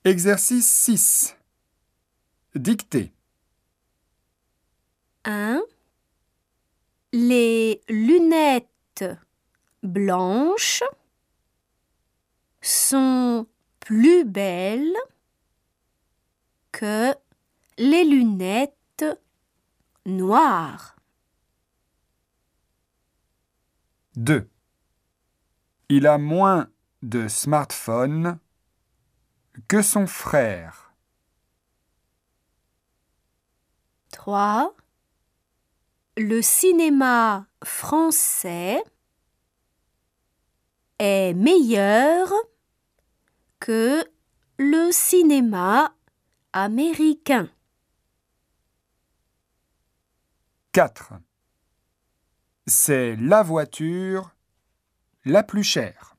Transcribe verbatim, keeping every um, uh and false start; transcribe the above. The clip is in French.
Exercice six. Dictée. un. Les lunettes blanches sont plus belles que les lunettes noires. deux. Il a moins de smartphones que son frère. trois. Le cinéma français est meilleur que le cinéma américain. quatre. C'est la voiture la plus chère.